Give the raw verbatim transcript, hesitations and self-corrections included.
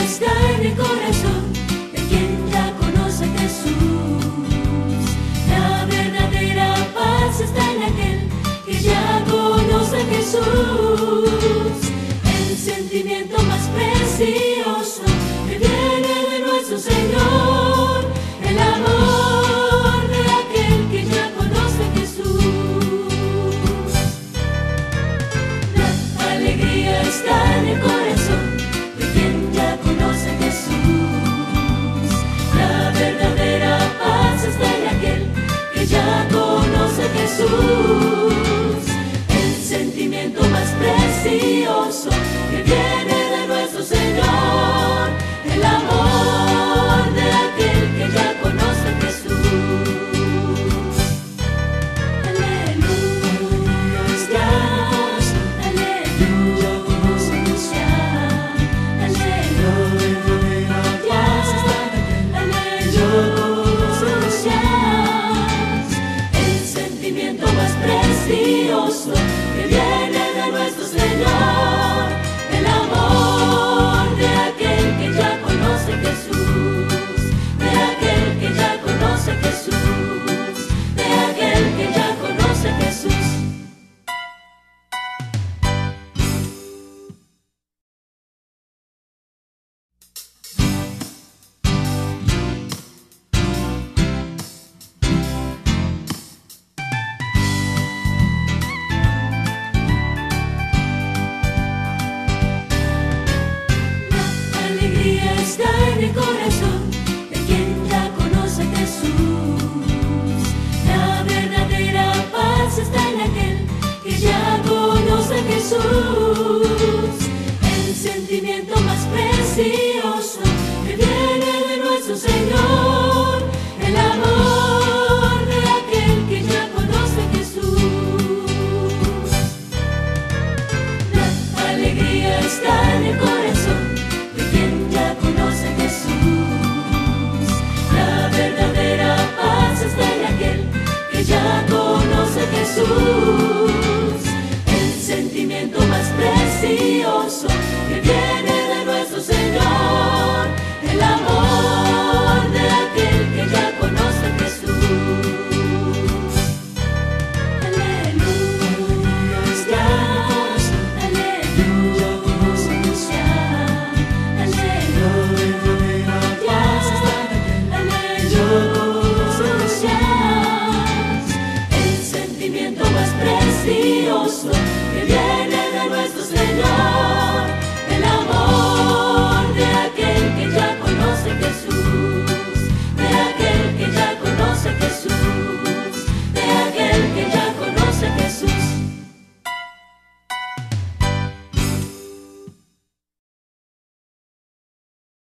está en el corazón de quien ya conoce a Jesús. La verdadera paz está en aquel que ya conoce a Jesús. El sentimiento más precioso que viene de nuestro Señor, el amor de aquel que ya conoce a Jesús. La alegría está en el corazón de quien ya conoce a Jesús. La verdadera paz está en aquel que ya conoce a Jesús. El sentimiento más precioso que viene de nuestro Señor, el amor de aquel que ya conoce a Jesús. Aleluya, estamos, aleluya, aleluya, aleluya. El sentimiento más precioso que viene de nuestro Señor, el amor de aquel que ya conoce a Jesús, de aquel que ya conoce a Jesús, de aquel que ya conoce a Jesús. La alegría está en el corazón de quien ya conoce a Jesús. La verdadera paz está en aquel que ya conoce a Jesús. El sentimiento más precioso que viene de nuestro Señor, el amor de aquel que ya conoce a Jesús. La alegría está en el corazón de quien ya conoce a Jesús. La verdadera paz está en aquel que ya conoce a Jesús. El sentimiento más precioso que viene de nuestro Señor, el amor de aquel que ya conoce a Jesús. Aleluya, estamos, aleluya, aleluya, aleluya. El sentimiento más precioso que viene de nuestro Señor.